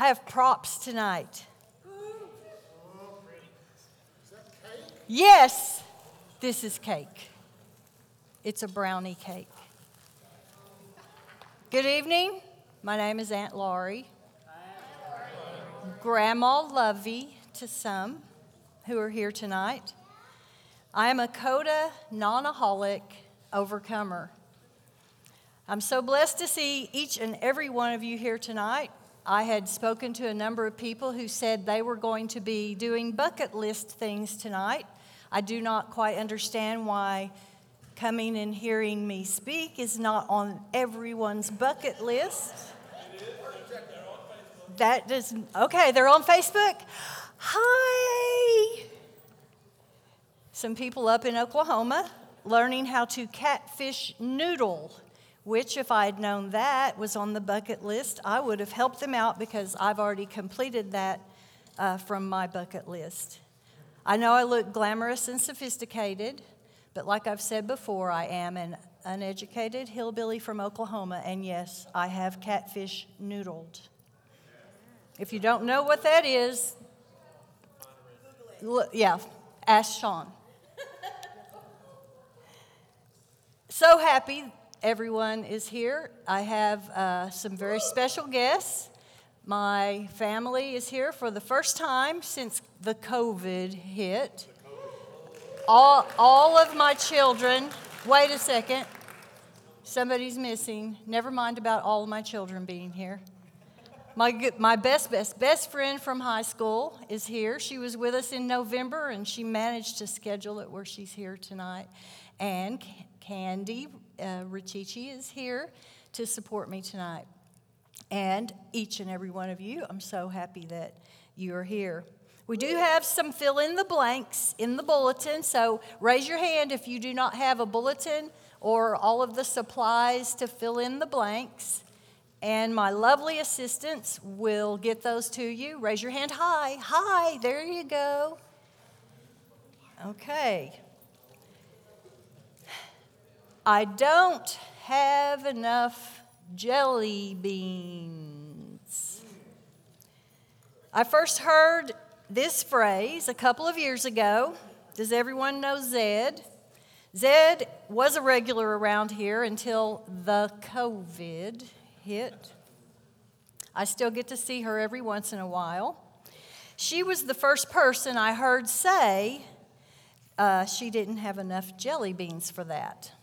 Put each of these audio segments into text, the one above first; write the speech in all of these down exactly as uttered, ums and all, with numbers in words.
I have props tonight. Yes, this is cake. It's a brownie cake. Good evening. My name is Aunt Laurie. Grandma Lovey to some who are here tonight. I am a CODA non-aholic overcomer. I'm so blessed to see each and every one of you here tonight. I had spoken to a number of people who said they were going to be doing bucket list things tonight. I do not quite understand why coming and hearing me speak is not on everyone's bucket list. That does, okay, they're on Facebook. Hi. Some people up in Oklahoma learning how to catfish noodle, which if I had known that was on the bucket list, I would have helped them out because I've already completed that uh, from my bucket list. I know I look glamorous and sophisticated, but like I've said before, I am an uneducated hillbilly from Oklahoma, and yes, I have catfish noodled. If you don't know what that is, look, yeah, ask Sean. So happy everyone is here. I have uh, some very special guests. My family is here for the first time since the COVID hit. All, all of my children, wait a second, somebody's missing. Never mind about all of my children being here. My, my best, best, best friend from high school is here. She was with us in November, and she managed to schedule it where she's here tonight. And Candy uh, Richichi is here to support me tonight. And each and every one of you, I'm so happy that you are here. We do have some fill in the blanks in the bulletin, so raise your hand if you do not have a bulletin or all of the supplies to fill in the blanks. And my lovely assistants will get those to you. Raise your hand high. Hi, there you go. Okay. I don't have enough jelly beans. I first heard this phrase a couple of years ago. Does everyone know Zed? Zed was a regular around here until the COVID hit. I still get to see her every once in a while. She was the first person I heard say uh, she didn't have enough jelly beans for that.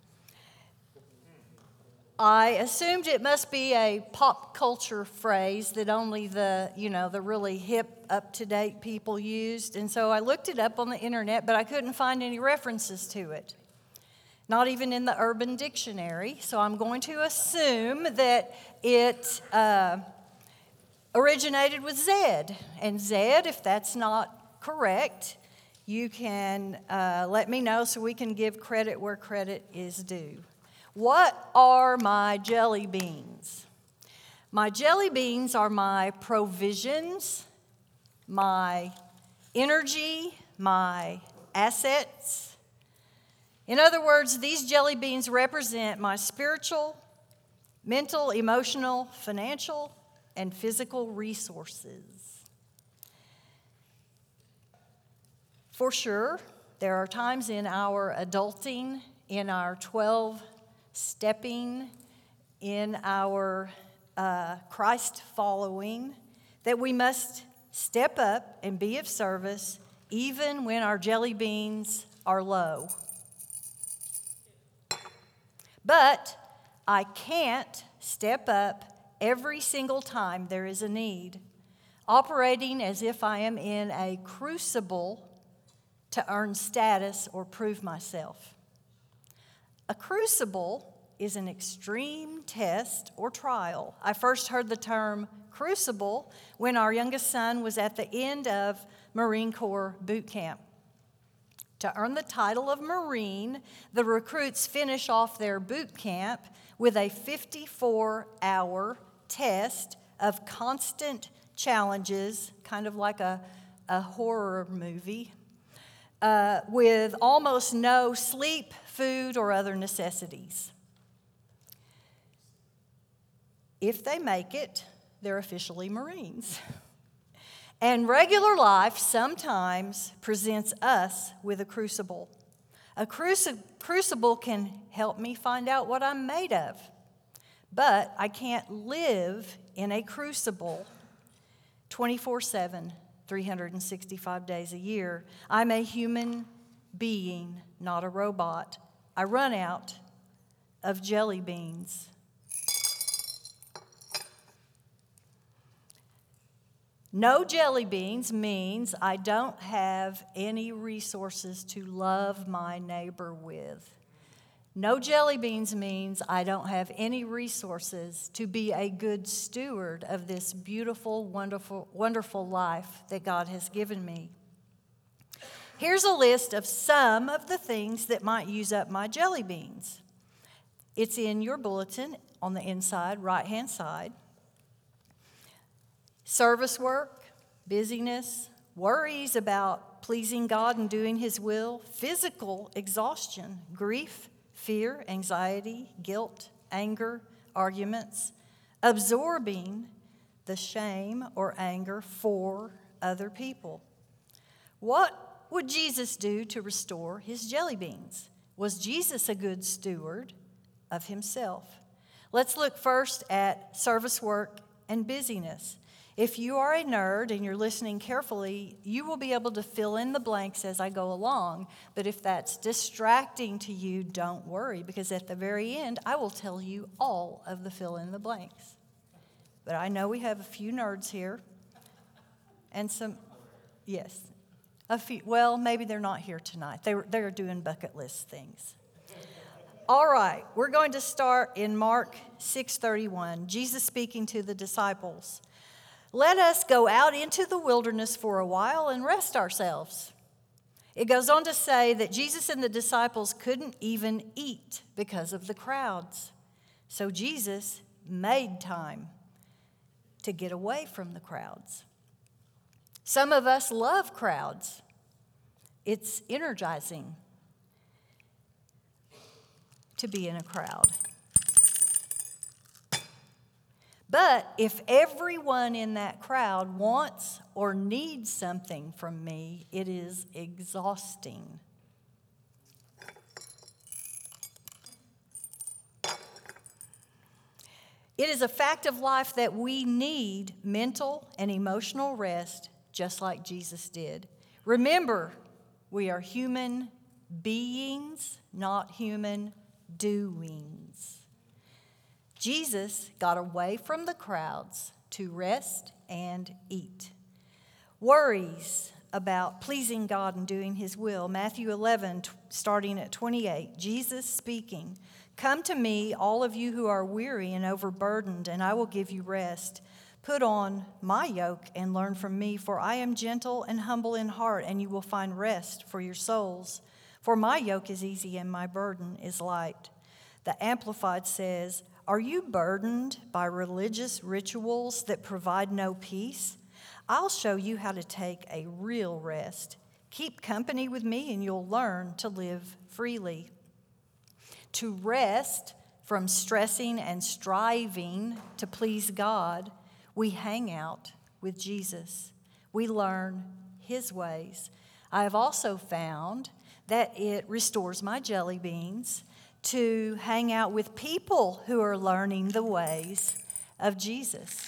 I assumed it must be a pop culture phrase that only the, you know, the really hip, up-to-date people used, and so I looked it up on the internet, but I couldn't find any references to it. Not even in the Urban Dictionary, so I'm going to assume that it uh, originated with Zed. And Zed, if that's not correct, you can uh, let me know so we can give credit where credit is due. What are my jelly beans? My jelly beans are my provisions, my energy, my assets. In other words, these jelly beans represent my spiritual, mental, emotional, financial, and physical resources. For sure, there are times in our adulting, in our twelve-stepping, in our uh, Christ-following, that we must step up and be of service even when our jelly beans are low. But I can't step up every single time there is a need, operating as if I am in a crucible to earn status or prove myself. A crucible is an extreme test or trial. I first heard the term crucible when our youngest son was at the end of Marine Corps boot camp. To earn the title of Marine, the recruits finish off their boot camp with a fifty-four hour test of constant challenges, kind of like a, a horror movie, uh, with almost no sleep, food, or other necessities. If they make it, they're officially Marines. And regular life sometimes presents us with a crucible. A cruci- crucible can help me find out what I'm made of. But I can't live in a crucible twenty-four seven, three hundred sixty-five days a year. I'm a human being, not a robot. I run out of jelly beans. No jelly beans means I don't have any resources to love my neighbor with. No jelly beans means I don't have any resources to be a good steward of this beautiful, wonderful, wonderful life that God has given me. Here's a list of some of the things that might use up my jelly beans. It's in your bulletin on the inside, right-hand side. Service work, busyness, worries about pleasing God and doing His will, physical exhaustion, grief, fear, anxiety, guilt, anger, arguments, absorbing the shame or anger for other people. What would Jesus do to restore his jelly beans? Was Jesus a good steward of himself? Let's look first at service work and busyness. If you are a nerd and you're listening carefully, you will be able to fill in the blanks as I go along. But if that's distracting to you, don't worry, because at the very end, I will tell you all of the fill in the blanks. But I know we have a few nerds here. And some, yes, a few. Well, maybe they're not here tonight. They were, they're doing bucket list things. All right, we're going to start in Mark six thirty-one. Jesus speaking to the disciples. Let us go out into the wilderness for a while and rest ourselves. It goes on to say that Jesus and the disciples couldn't even eat because of the crowds. So Jesus made time to get away from the crowds. Some of us love crowds. It's energizing to be in a crowd. But if everyone in that crowd wants or needs something from me, it is exhausting. It is a fact of life that we need mental and emotional rest, just like Jesus did. Remember, we are human beings, not human doings. Jesus got away from the crowds to rest and eat. Worries about pleasing God and doing His will. Matthew eleven, starting at twenty-eight, Jesus speaking, "Come to me, all of you who are weary and overburdened, and I will give you rest. Put on my yoke and learn from me, for I am gentle and humble in heart, and you will find rest for your souls. For my yoke is easy and my burden is light." The Amplified says, "Are you burdened by religious rituals that provide no peace? I'll show you how to take a real rest. Keep company with me and you'll learn to live freely." To rest from stressing and striving to please God, we hang out with Jesus. We learn His ways. I have also found that it restores my jelly beans to hang out with people who are learning the ways of Jesus.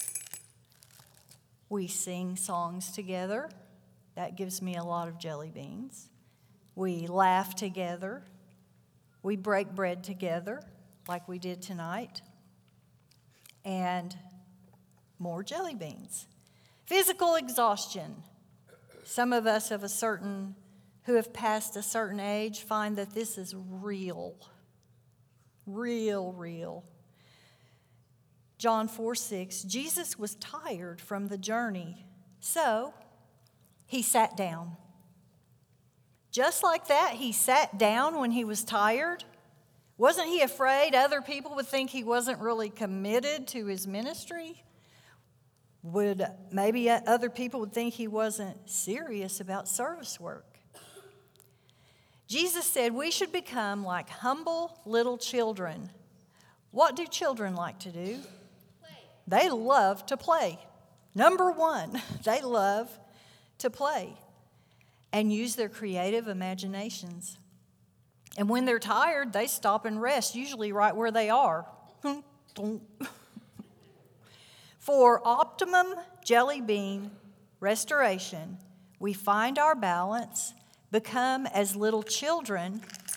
We sing songs together. That gives me a lot of jelly beans. We laugh together. We break bread together, like we did tonight. And more jelly beans. Physical exhaustion. Some of us of a certain who have passed a certain age find that this is real. Real, real. John four six, Jesus was tired from the journey, so he sat down. Just like that, he sat down when he was tired. Wasn't he afraid other people would think he wasn't really committed to his ministry? Would maybe other people would think he wasn't serious about service work? Jesus said we should become like humble little children. What do children like to do? Play. they love to play. Number one, they love to play and use their creative imaginations. And when they're tired, they stop and rest, usually right where they are. For optimum jelly bean restoration, we find our balance, become as little children.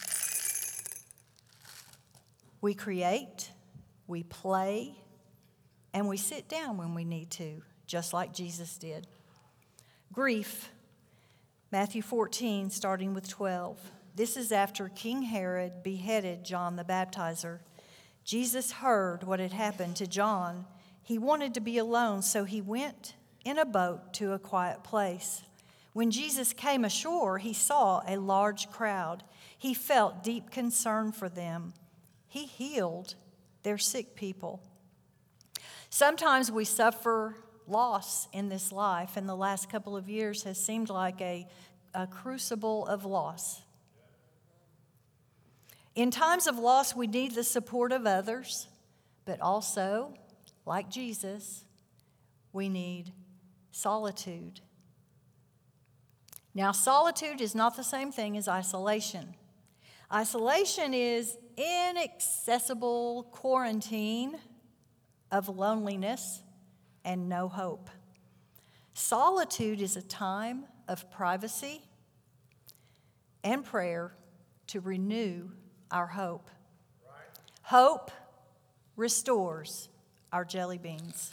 We create, we play, and we sit down when we need to, just like Jesus did. Grief, Matthew fourteen, starting with twelve. This is after King Herod beheaded John the Baptizer. Jesus heard what had happened to John. He wanted to be alone, so he went in a boat to a quiet place. When Jesus came ashore, he saw a large crowd. He felt deep concern for them. He healed their sick people. Sometimes we suffer loss in this life, and the last couple of years has seemed like a, a crucible of loss. In times of loss, we need the support of others, but also, like Jesus, we need solitude. Now, solitude is not the same thing as isolation. Isolation is inaccessible quarantine of loneliness and no hope. Solitude is a time of privacy and prayer to renew our hope. Right. Hope restores our jelly beans.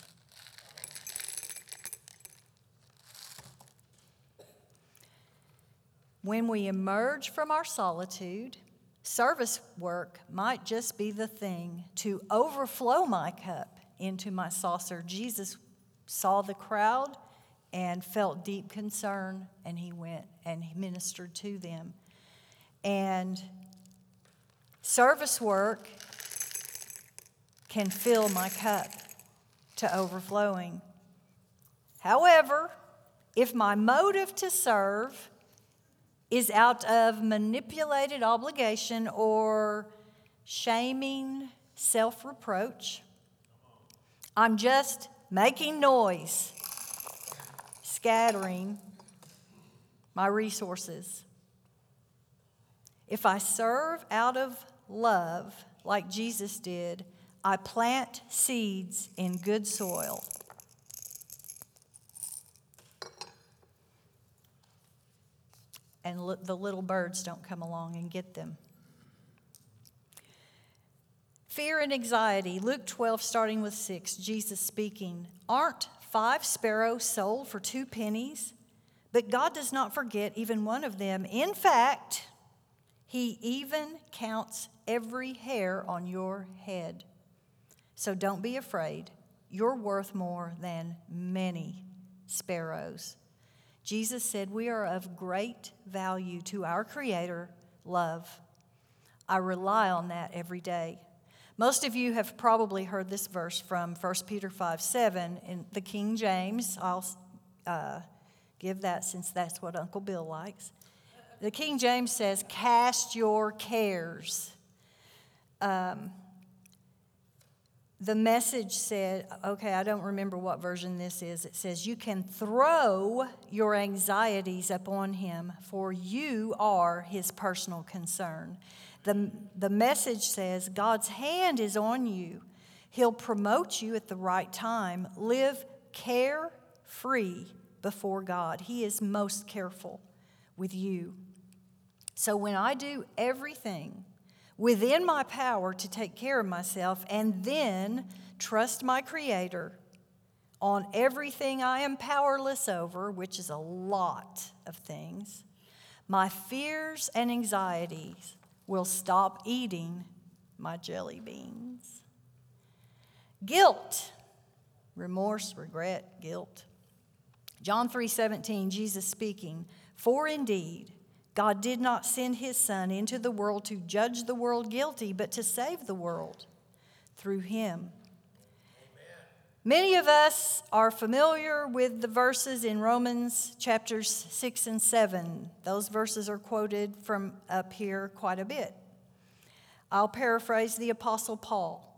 When we emerge from our solitude, service work might just be the thing to overflow my cup into my saucer. Jesus saw the crowd and felt deep concern, and he went and he ministered to them. And service work can fill my cup to overflowing. However, if my motive to serve is out of manipulated obligation or shaming self-reproach, I'm just making noise, scattering my resources. If I serve out of love, like Jesus did, I plant seeds in good soil. And the little birds don't come along and get them. Fear and anxiety. Luke twelve, starting with six, Jesus speaking. Aren't five sparrows sold for two pennies? But God does not forget even one of them. In fact, he even counts every hair on your head. So don't be afraid. You're worth more than many sparrows. Jesus said we are of great value to our Creator, love. I rely on that every day. Most of you have probably heard this verse from First Peter five seven in the King James. I'll uh, give that since that's what Uncle Bill likes. The King James says, cast your cares. Um, the Message said, okay, I don't remember what version this is. It says, you can throw your anxieties upon him, for you are his personal concern. The, the Message says, God's hand is on you. He'll promote you at the right time. Live carefree before God. He is most careful with you. So when I do everything within my power to take care of myself and then trust my Creator on everything I am powerless over, which is a lot of things, my fears and anxieties will stop eating my jelly beans. Guilt, remorse, regret, guilt. John three seventeen, Jesus speaking, for indeed, God did not send his Son into the world to judge the world guilty, but to save the world through him. Amen. Many of us are familiar with the verses in Romans chapters six and seven. Those verses are quoted from up here quite a bit. I'll paraphrase the Apostle Paul.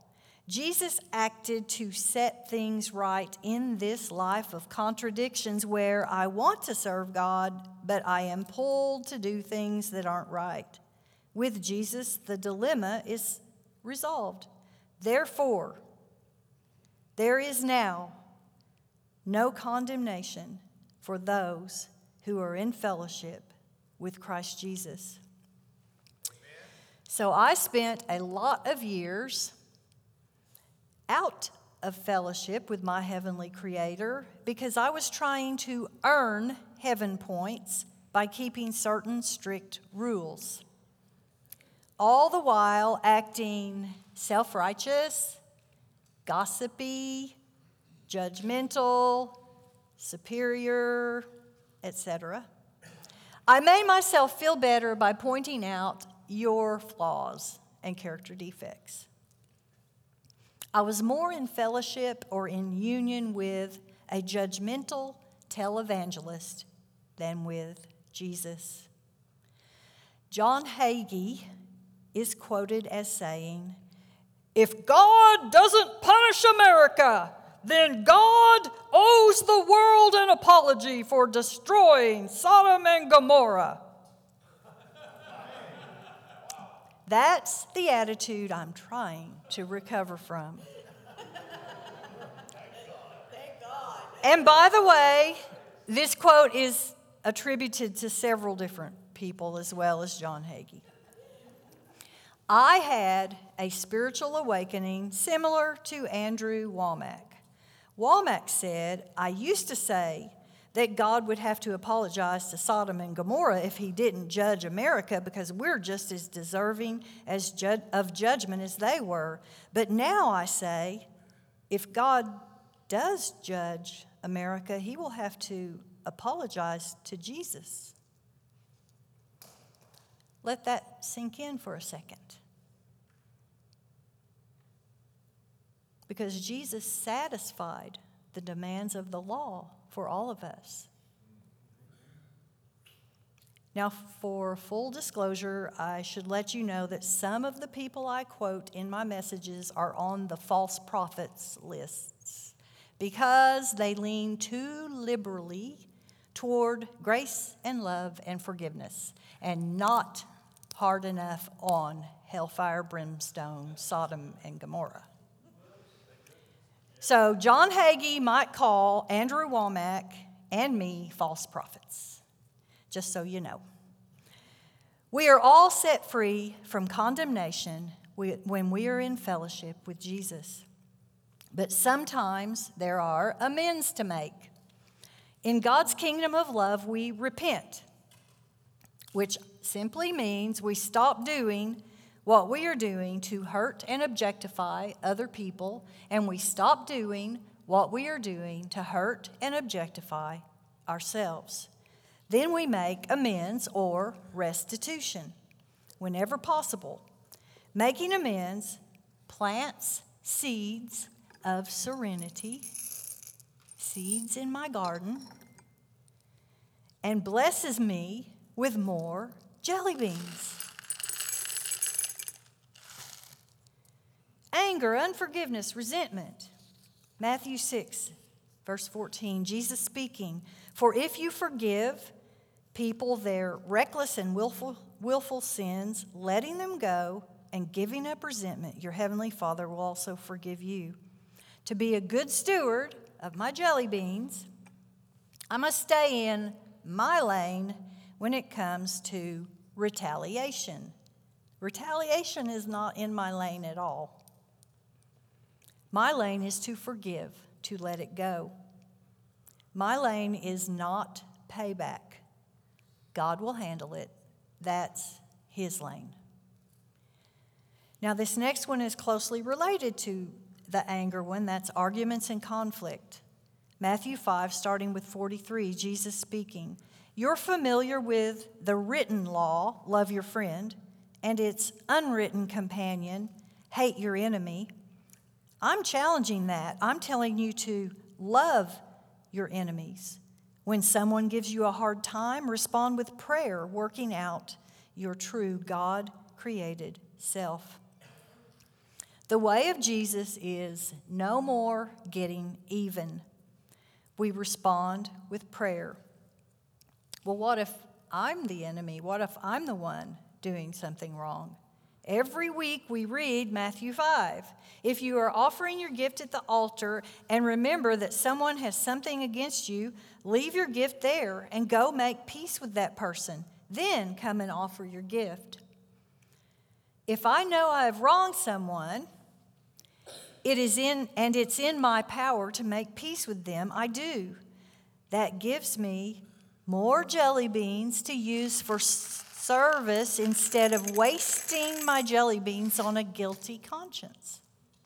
Jesus acted to set things right in this life of contradictions where I want to serve God, but I am pulled to do things that aren't right. With Jesus, the dilemma is resolved. Therefore, there is now no condemnation for those who are in fellowship with Christ Jesus. Amen. So I spent a lot of years out of fellowship with my heavenly Creator because I was trying to earn heaven points by keeping certain strict rules, all the while acting self-righteous, gossipy, judgmental, superior, et cetera. I made myself feel better by pointing out your flaws and character defects. I was more in fellowship or in union with a judgmental televangelist than with Jesus. John Hagee is quoted as saying, "If God doesn't punish America, then God owes the world an apology for destroying Sodom and Gomorrah." That's the attitude I'm trying to recover from. Thank God. And by the way, this quote is attributed to several different people as well as John Hagee. I had a spiritual awakening similar to Andrew Wommack. Wommack said, "I used to say that God would have to apologize to Sodom and Gomorrah if he didn't judge America because we're just as deserving as ju- of judgment as they were. But now I say, if God does judge America, he will have to apologize to Jesus." Let that sink in for a second. Because Jesus satisfied the demands of the law for all of us. Now, for full disclosure, I should let you know that some of the people I quote in my messages are on the false prophets lists because they lean too liberally toward grace and love and forgiveness and not hard enough on hellfire, brimstone, Sodom, and Gomorrah. So John Hagee might call Andrew Wommack and me false prophets, just so you know. We are all set free from condemnation when we are in fellowship with Jesus. But sometimes there are amends to make. In God's kingdom of love, we repent, which simply means we stop doing what we are doing to hurt and objectify other people, and we stop doing what we are doing to hurt and objectify ourselves. Then we make amends or restitution whenever possible. Making amends plants seeds of serenity, seeds in my garden, and blesses me with more jelly beans. Anger, unforgiveness, resentment. Matthew six, verse fourteen, Jesus speaking, "For if you forgive people their reckless and willful, willful sins, letting them go and giving up resentment, your heavenly Father will also forgive you. To be a good steward of my jelly beans, I must stay in my lane when it comes to retaliation." Retaliation is not in my lane at all. My lane is to forgive, to let it go. My lane is not payback. God will handle it. That's his lane. Now, this next one is closely related to the anger one. That's arguments and conflict. Matthew five, starting with forty-three, Jesus speaking. "You're familiar with the written law, love your friend, and its unwritten companion, hate your enemy. I'm challenging that. I'm telling you to love your enemies. When someone gives you a hard time, respond with prayer, working out your true God-created self." The way of Jesus is no more getting even. We respond with prayer. Well, what if I'm the enemy? What if I'm the one doing something wrong? Every week we read Matthew five. If you are offering your gift at the altar and remember that someone has something against you, leave your gift there and go make peace with that person. Then come and offer your gift. If I know I have wronged someone, it is in and it's in my power to make peace with them, I do. That gives me more jelly beans to use for service instead of wasting my jelly beans on a guilty conscience.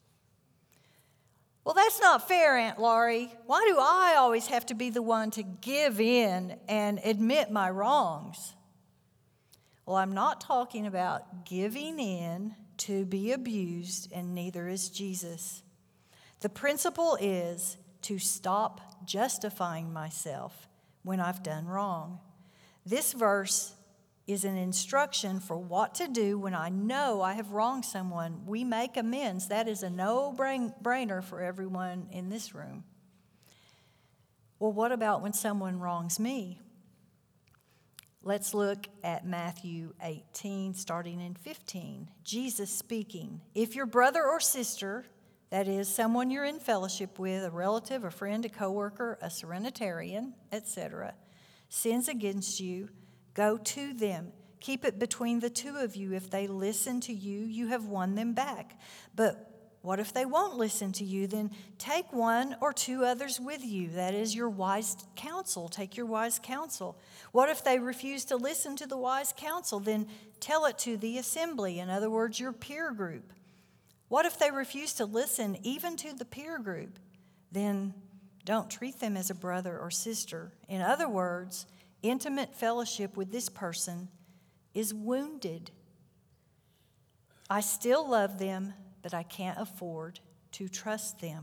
Well, that's not fair, Aunt Laurie. Why do I always have to be the one to give in and admit my wrongs? Well, I'm not talking about giving in to be abused, and neither is Jesus. The principle is to stop justifying myself when I've done wrong. This verse is an instruction for what to do when I know I have wronged someone. We make amends. That is a no-brainer for everyone in this room. Well, what about when someone wrongs me? Let's look at Matthew eighteen, starting in fifteen. Jesus speaking. If your brother or sister, that is, someone you're in fellowship with, a relative, a friend, a coworker, a serenitarian, et cetera, sins against you, go to them. Keep it between the two of you. If they listen to you, you have won them back. But what if they won't listen to you? Then take one or two others with you. That is your wise counsel. Take your wise counsel. What if they refuse to listen to the wise counsel? Then tell it to the assembly. In other words, your peer group. What if they refuse to listen even to the peer group? Then don't treat them as a brother or sister. In other words, intimate fellowship with this person is wounded. I still love them, but I can't afford to trust them.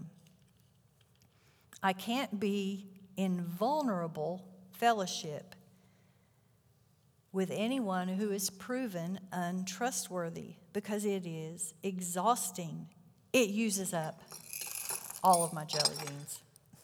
I can't be in vulnerable fellowship with anyone who is proven untrustworthy because it is exhausting. It uses up all of my jelly beans.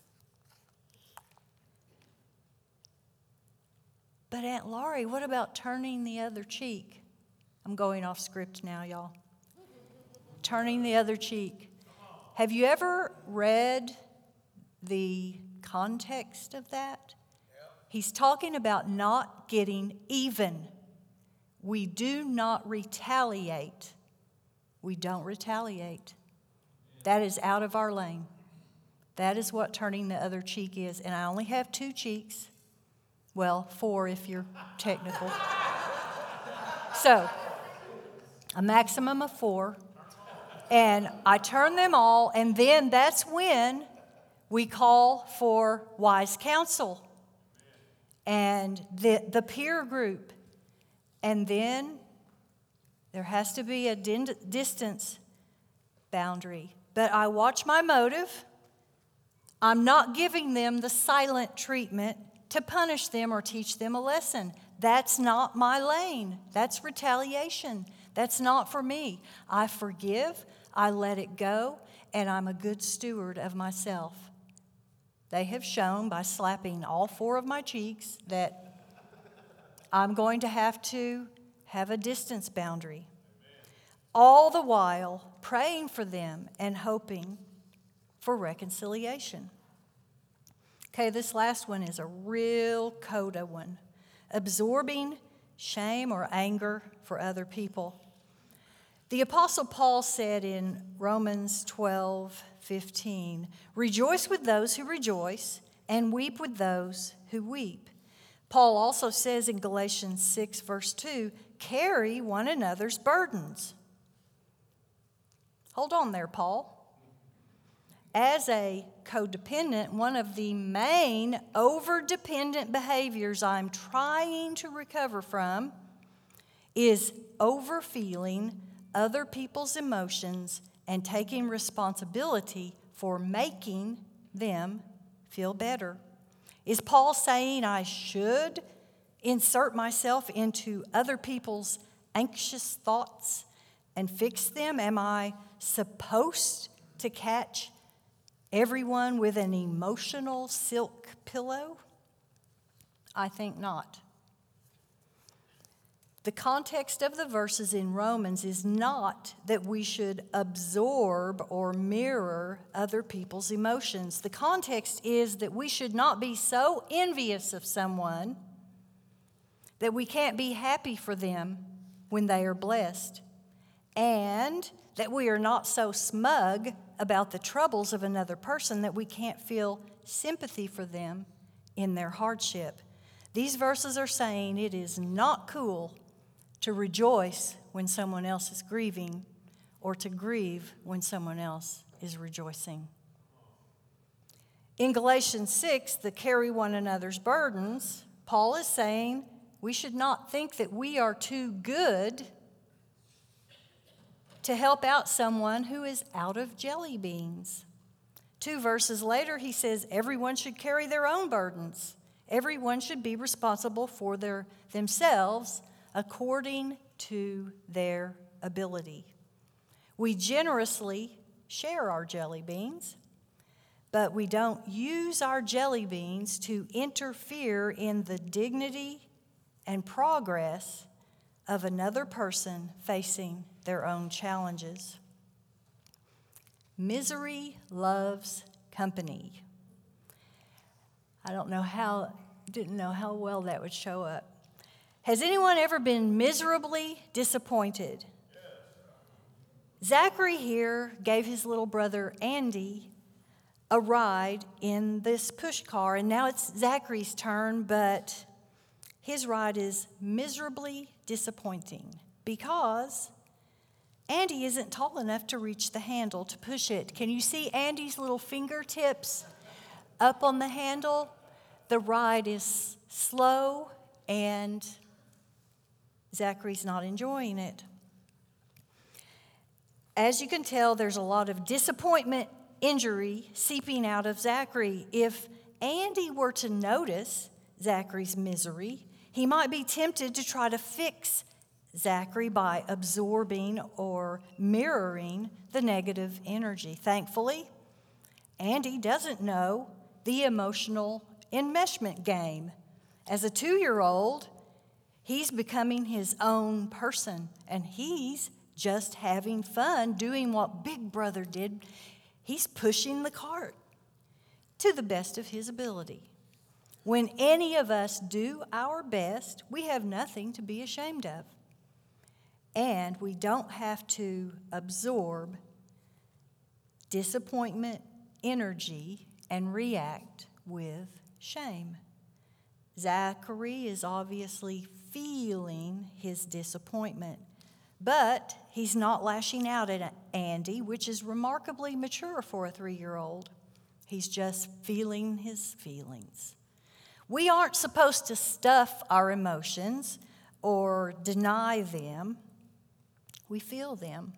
But Aunt Laurie, what about turning the other cheek? I'm going off script now, y'all. Turning the other cheek. Have you ever read the context of that? He's talking about not getting even. We do not retaliate. We don't retaliate. That is out of our lane. That is what turning the other cheek is. And I only have two cheeks. Well, four if you're technical. So, a maximum of four. And I turn them all, and then that's when we call for wise counsel and the, the peer group. And then there has to be a din- distance boundary. But I watch my motive. I'm not giving them the silent treatment to punish them or teach them a lesson. That's not my lane. That's retaliation. That's not for me. I forgive, I let it go, and I'm a good steward of myself. They have shown by slapping all four of my cheeks that I'm going to have to have a distance boundary. All the while praying for them and hoping for reconciliation. Okay, this last one is a real coda one. Absorbing shame or anger for other people. The Apostle Paul said in Romans twelve fifteen, rejoice with those who rejoice and weep with those who weep. Paul also says in Galatians six verse two, carry one another's burdens. Hold on there, Paul. As a codependent, one of the main over-dependent behaviors I'm trying to recover from is over-feeling other people's emotions and taking responsibility for making them feel better. Is Paul saying I should insert myself into other people's anxious thoughts and fix them? Am I supposed to catch everyone with an emotional silk pillow? I think not. The context of the verses in Romans is not that we should absorb or mirror other people's emotions. The context is that we should not be so envious of someone that we can't be happy for them when they are blessed, and that we are not so smug about the troubles of another person that we can't feel sympathy for them in their hardship. These verses are saying it is not cool to rejoice when someone else is grieving, or to grieve when someone else is rejoicing. In Galatians six, the carry one another's burdens, Paul is saying we should not think that we are too good to help out someone who is out of jelly beans. Two verses later, he says everyone should carry their own burdens. Everyone should be responsible for their themselves according to their ability. We generously share our jelly beans, but we don't use our jelly beans to interfere in the dignity and progress of another person facing their own challenges. Misery loves company. I don't know how, didn't know how well that would show up. Has anyone ever been miserably disappointed? Zachary here gave his little brother Andy a ride in this push car, and now it's Zachary's turn, but his ride is miserably disappointing because Andy isn't tall enough to reach the handle to push it. Can you see Andy's little fingertips up on the handle? The ride is slow, and Zachary's not enjoying it. As you can tell, there's a lot of disappointment, injury seeping out of Zachary. If Andy were to notice Zachary's misery, he might be tempted to try to fix Zachary by absorbing or mirroring the negative energy. Thankfully, Andy doesn't know the emotional enmeshment game. As a two-year-old, he's becoming his own person, and he's just having fun doing what Big Brother did. He's pushing the cart to the best of his ability. When any of us do our best, we have nothing to be ashamed of. And we don't have to absorb disappointment, energy, and react with shame. Zachary is obviously feeling his disappointment, but he's not lashing out at Andy, which is remarkably mature for a three-year-old. He's just feeling his feelings. We aren't supposed to stuff our emotions or deny them. We feel them.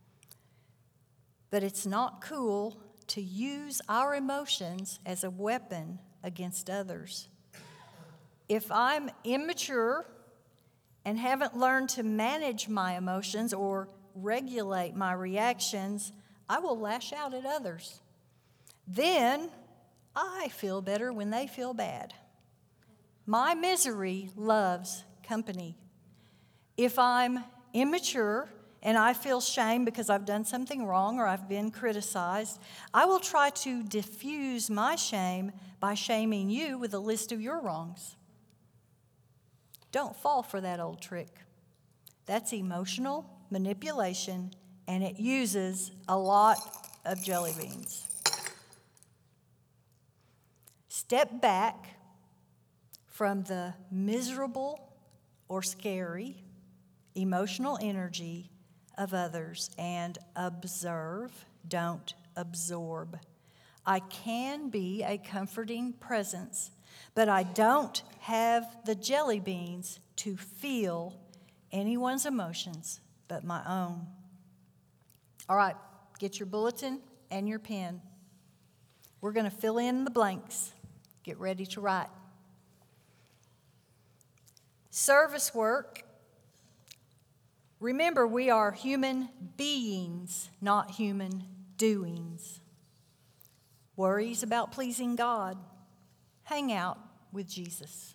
But it's not cool to use our emotions as a weapon against others. If I'm immature and haven't learned to manage my emotions or regulate my reactions, I will lash out at others. Then I feel better when they feel bad. My misery loves company. If I'm immature and I feel shame because I've done something wrong or I've been criticized, I will try to diffuse my shame by shaming you with a list of your wrongs. Don't fall for that old trick. That's emotional manipulation, and it uses a lot of jelly beans. Step back from the miserable or scary emotional energy of others and observe, don't absorb. I can be a comforting presence, but I don't have the jelly beans to feel anyone's emotions but my own. All right, get your bulletin and your pen. We're going to fill in the blanks. Get ready to write. Service work Remember, we are human beings, not human doings. Worries about pleasing God? Hang out with Jesus.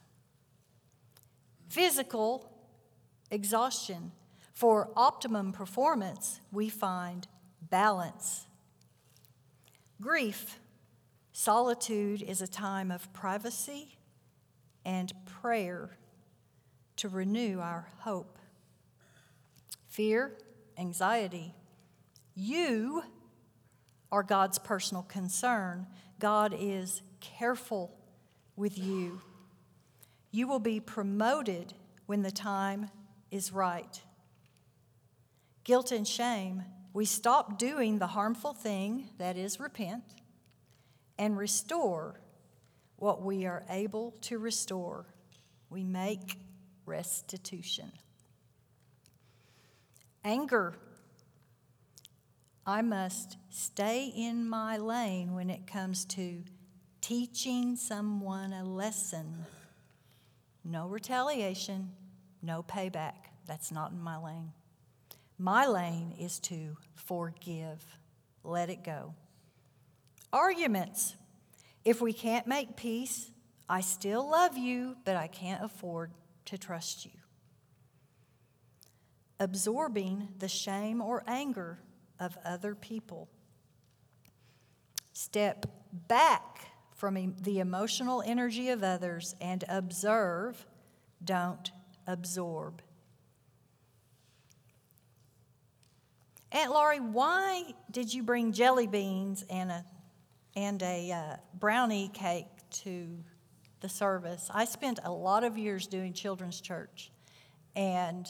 Physical exhaustion. For optimum performance, we find balance. Grief. Solitude is a time of privacy and prayer to renew our hope. Fear, anxiety. You are God's personal concern. God is careful with you. You will be promoted when the time is right. Guilt and shame. We stop doing the harmful thing, that is, repent, and restore what we are able to restore. We make restitution. Anger. I must stay in my lane when it comes to teaching someone a lesson. No retaliation, no payback. That's not in my lane. My lane is to forgive. Let it go. Arguments. If we can't make peace, I still love you, but I can't afford to trust you. Absorbing the shame or anger of other people. Step back from the emotional energy of others and observe, don't absorb. Aunt Laurie, why did you bring jelly beans and a and a uh, brownie cake to the service? I spent a lot of years doing children's church, and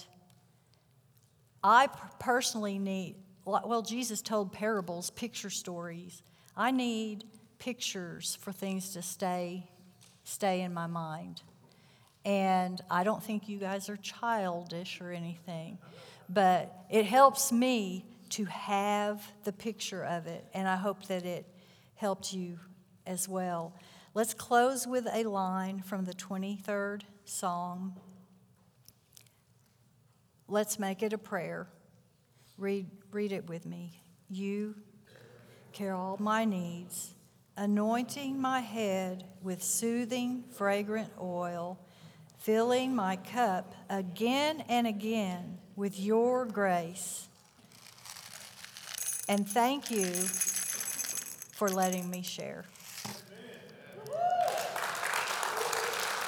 I personally need, well, Jesus told parables, picture stories. I need pictures for things to stay stay in my mind. And I don't think you guys are childish or anything, but it helps me to have the picture of it, and I hope that it helped you as well. Let's close with a line from the twenty-third Psalm. Let's make it a prayer. Read, read it with me. You care all my needs, anointing my head with soothing, fragrant oil, filling my cup again and again with your grace. And thank you for letting me share.